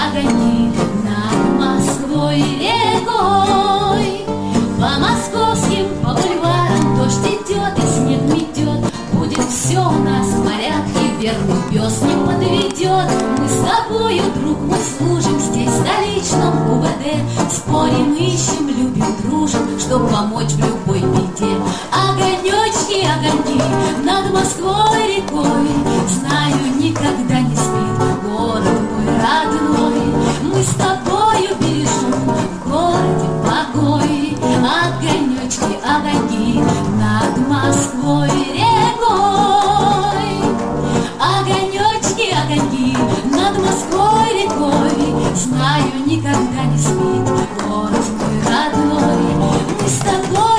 огоньки над Москвой рекой. По московским, по бульварам дождь идет и снег метет. Будет все у нас в порядке, верный пес не подведет. Мы с тобою, друг мой, служим здесь, в столичном УВД. Спорим, ищем, любим, дружим, чтоб помочь в любой беде. Огонечки, огоньки над Москвой рекой. Знаю, никогда не спит город мой родной. Мы с тобою бережем в городе покой. Огонечки, огоньки над Москвой рекой. Огонечки, огоньки над Москвой рекой. Знаю, никогда не спит город мой родной. Мы с тобой